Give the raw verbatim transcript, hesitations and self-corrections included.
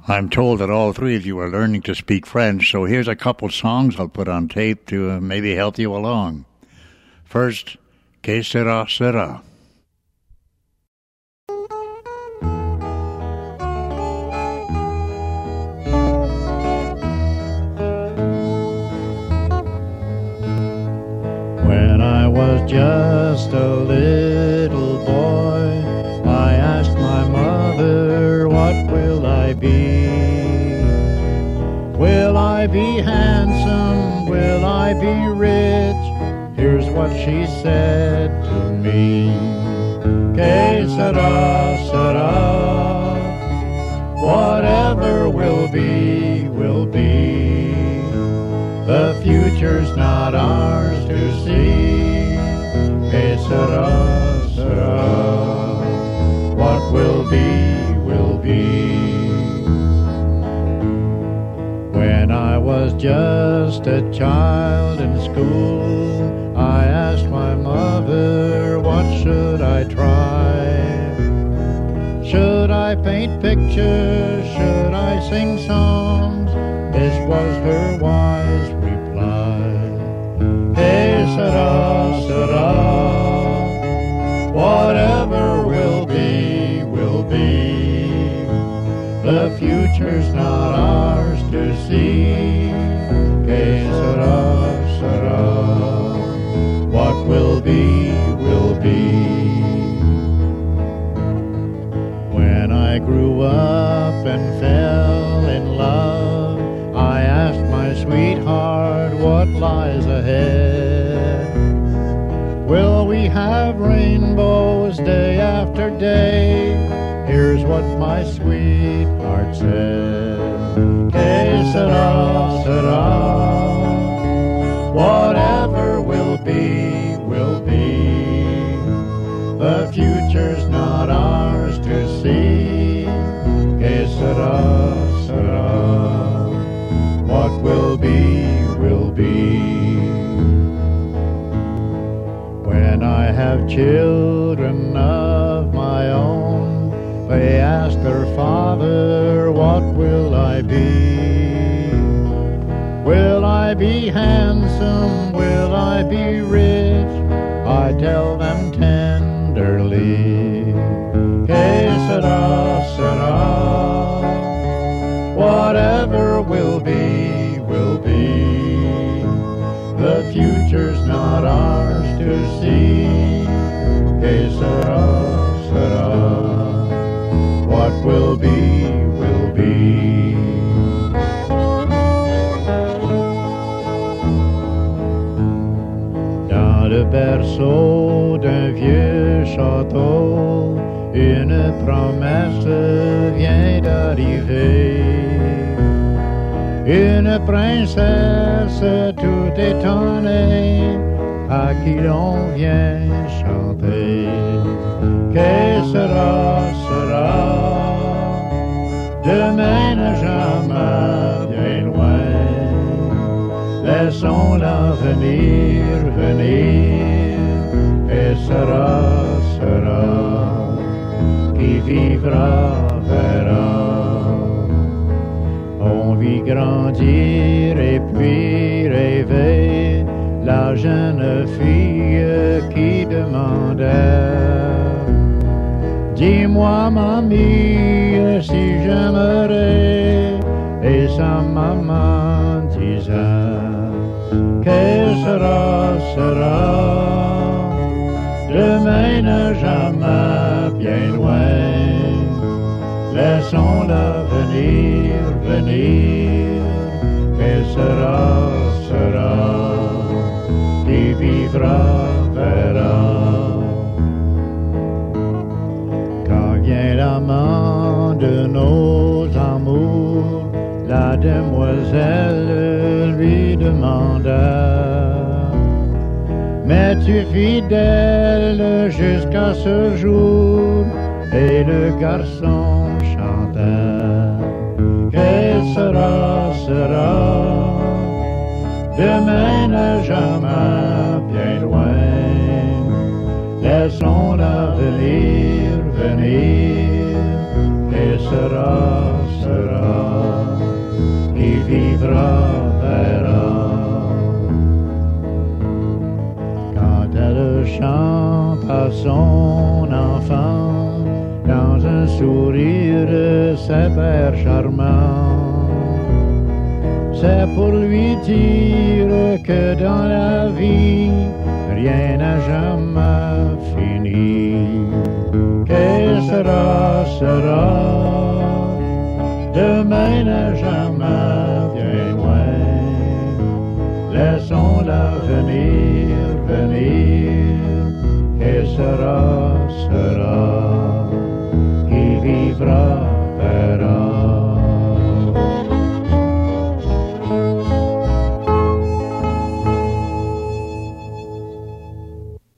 I'm told that all three of you are learning to speak French, so here's a couple songs I'll put on tape to uh, maybe help you along. First, Que sera, sera. When I was just a little boy, I asked my mother, what will I be? Will I be handsome? Will I be rich? Here's what she said to me. Que sera, sera. Whatever will be, will be. The future's not ours to see. Que sera, sera. What will be, will be. When I was just a child in school, I asked my mother, what should I try? Should I paint pictures? Should I sing songs? This was her wise reply. Que sera, sera. Whatever will be, will be. The future's not ours to see. Que sera, sera. What will be, will be. When I grew up and fell in love, I asked my sweetheart what lies ahead. Will we have rainbows day after day? Here's what my sweetheart said. Que sera, sera. Whatever will be, will be. The future's not ours to see. Que sera, sera. What will be, will be. When I have children of my own, they ask their father, what will I be? Will I be handsome? Will I be rich? I tell them tenderly. Que sera, sera. Whatever will be, will be. The future's not ours to see. Que sera, sera. What will be, will be. Dans le berceau d'un vieux château, une promesse vient d'arriver. Une princesse tout étonnée à qui l'on vient chanter. Que sera, sera. Demain n'est jamais bien loin. Laissons l'avenir venir. Et sera, sera. Qui vivra verra. On vit grandir et puis rêver la jeune fille qui demandait. Dis-moi, mamie, si j'aimerais. Et sa maman disait, que sera, sera. Demain n'est jamais bien loin. Laissons l'avenir venir. Que sera, sera. Qui vivra verra. Vient l'amant de nos amours, la demoiselle lui demanda, m'es-tu fidèle jusqu'à ce jour? Et le garçon chanta, que sera, sera, demain n'est jamais bien loin, laissons l'avenir venir, que sera, sera. sourire de cet air charmant. C'est pour lui dire que dans la vie, rien n'a jamais fini. Que sera, sera, demain n'a jamais bien loin. Laissons l'avenir venir, que sera, sera.